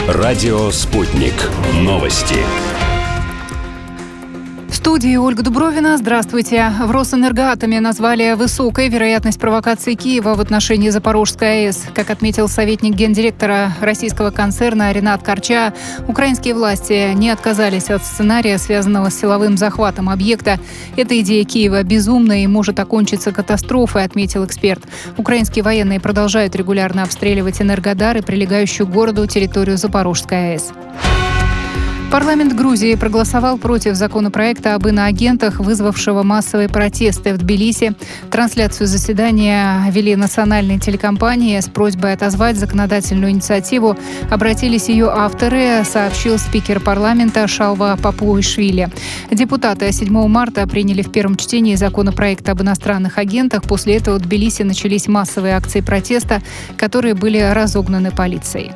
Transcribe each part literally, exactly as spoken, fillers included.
Радио «Спутник». Новости. В студии Ольга Дубровина. Здравствуйте. В Росэнергоатоме назвали высокой вероятность провокации Киева в отношении Запорожской АЭС. Как отметил советник гендиректора российского концерна Ренат Карча, украинские власти не отказались от сценария, связанного с силовым захватом объекта. Эта идея Киева безумна и может окончиться катастрофой, отметил эксперт. Украинские военные продолжают регулярно обстреливать Энергодар и прилегающую к городу территорию Запорожской АЭС. Парламент Грузии проголосовал против законопроекта об иноагентах, вызвавшего массовые протесты в Тбилиси. Трансляцию заседания вели национальные телекомпании. С просьбой отозвать законодательную инициативу обратились ее авторы, сообщил спикер парламента Шалва Папуишвили. Депутаты седьмого марта приняли в первом чтении законопроект об иностранных агентах. После этого в Тбилиси начались массовые акции протеста, которые были разогнаны полицией.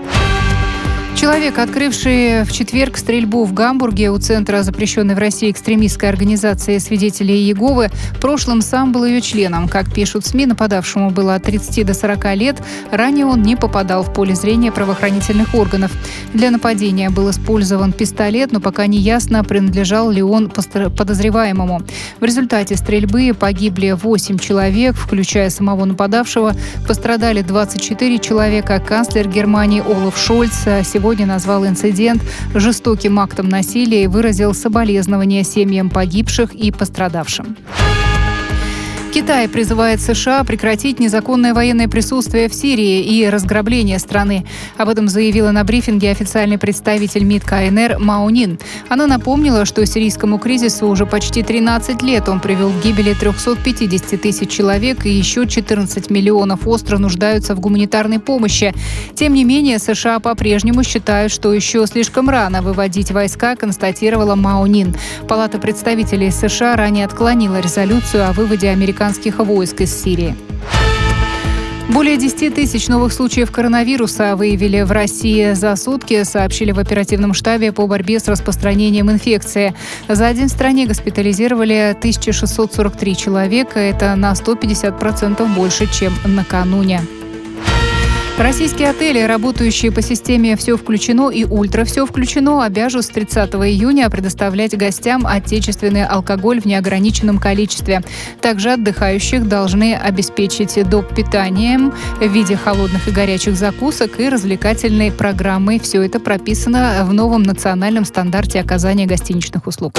Человек, открывший в четверг стрельбу в Гамбурге у Центра запрещенной в России экстремистской организации «Свидетелей Иеговы», в прошлом сам был ее членом. Как пишут СМИ, нападавшему было от тридцати до сорока лет. Ранее он не попадал в поле зрения правоохранительных органов. Для нападения был использован пистолет, но пока не ясно, принадлежал ли он подозреваемому. В результате стрельбы погибли восемь человек, включая самого нападавшего. Пострадали двадцать четыре человека. Канцлер Германии Олаф Шольц сегодня Сегодня назвал инцидент жестоким актом насилия и выразил соболезнования семьям погибших и пострадавшим. Китай призывает США прекратить незаконное военное присутствие в Сирии и разграбление страны. Об этом заявила на брифинге официальный представитель МИД КНР Мао Нин. Она напомнила, что сирийскому кризису уже почти тринадцать лет. Он привел к гибели трехсот пятидесяти тысяч человек, и еще четырнадцать миллионов остро нуждаются в гуманитарной помощи. Тем не менее, США по-прежнему считают, что еще слишком рано выводить войска, констатировала Мао Нин. Палата представителей США ранее отклонила резолюцию о выводе американских войск из Сирии. Более десяти тысяч новых случаев коронавируса выявили в России за сутки, сообщили в оперативном штабе по борьбе с распространением инфекции. За день в стране госпитализировали тысячу шестьсот сорок три человека. Это на сто пятьдесят процентов больше, чем накануне. Российские отели, работающие по системе «Все включено» и «Ультра все включено», обяжут с тридцатого июня предоставлять гостям отечественный алкоголь в неограниченном количестве. Также отдыхающих должны обеспечить доп. Питанием в виде холодных и горячих закусок и развлекательной программой. Все это прописано в новом национальном стандарте оказания гостиничных услуг.